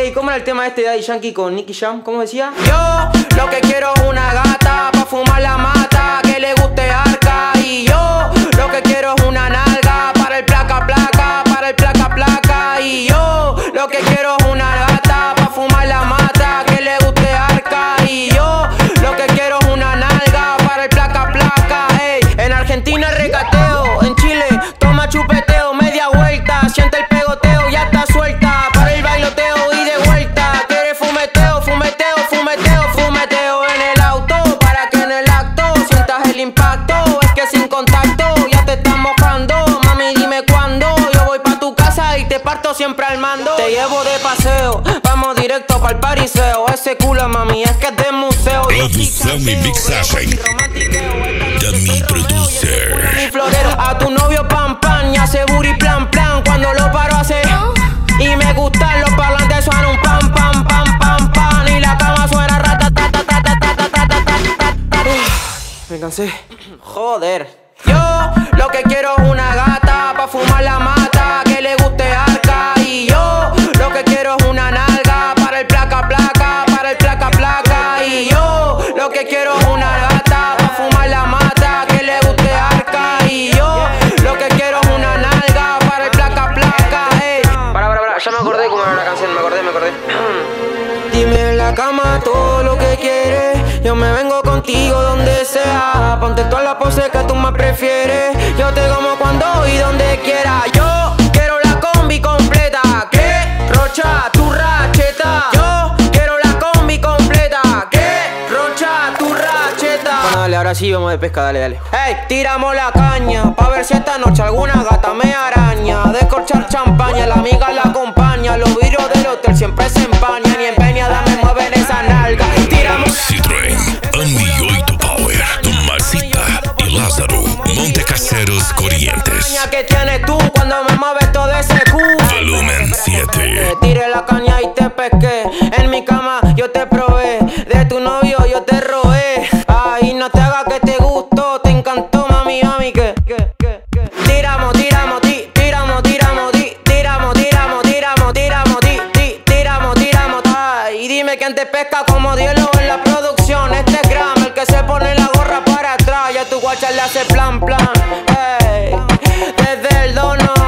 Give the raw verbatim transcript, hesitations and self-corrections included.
Ey, ¿cómo era el tema este de Daddy Yankee con Nicky Jam? ¿Cómo decía? Yo lo que quiero es una gata pa' fumar la mata, que le guste arca. Y yo lo que quiero es una nalga para el placa placa, para el placa placa. Y yo lo que quiero es una gata pa' fumar la mata, que le guste arca. Y yo lo que quiero es una nalga para el placa placa. Ey, en Argentina recateo, en Chile toma chupeteo, media vuelta, siente el pegoteo, ya está suelta para el bailoteo y de vuelta. Quiere fumeteo, fumeteo, fumeteo, fumeteo en el auto, para que en el acto sientas el impacto. Es que sin contacto ya te estás mojando, mami dime cuándo. Yo voy pa' tu casa y te parto siempre al mando. Te llevo de paseo, vamos directo pa'l pariseo. Ese culo mami es que es de museo. Produção e mixagem Dummy Producer. Mi florero, a tu novio pam pam, y hace booty plan plan. Cuando lo paro hace y me gustan los parlantes, suenan un pam pam pam pam pam. Y la cama suena rata ta ta ta ta ta ta ta ta ta. Me cansé. Joder. Yo lo que quiero es una gata pa' fumar la mata, que le guste arca. Y yo lo que quiero es una nalga para el placa placa, para el placa placa. Y yo lo que quiero es una gata pa' fumar la mata, que le guste arca. Y yo lo que quiero es una nalga para el placa placa. Ey. Para, para, para, ya me acordé cómo era la canción, me acordé, me acordé. Dime en la cama todo lo que quieres, yo me vengo contigo donde sea. Ponte todas las poses que tú más prefieres, yo te como cuando y donde quiera. Yo quiero la combi completa, que rocha tu racheta. Yo quiero la combi completa, que rocha tu racheta. Bueno, dale, ahora sí vamos de pesca, dale, dale. Hey, tiramos la caña, pa' ver si esta noche alguna gata me araña. Descorchar champaña, la amiga la acompaña. Los vidrios del hotel siempre se empañan y empeñada me mueven esa nalga. Tiramos Citroën Ami oito Power, Tomasita y Lázaro, Montecaseros Corrientes. que tienes tú cuando me mueves todo ese cu. Volumen siete. Te tiré la caña y te pesqué. En mi cama yo te probé, de tu novio yo te robé. Ay, no te hagas que te gustó, te encantó mami, mami, que, que, que, que. Tiramos, tiramos, ti, tiramos, tiramos, ti, tiramos, tiramos, tiramos, tiramos, ti, ti, tiramos, tiramos. Ay, y dime quién te pesca como Dielo en la producción. Este es Gram, el que se pone la gorra para atrás. Ya tu guacha le hace plan, plan. Ey, desde el dono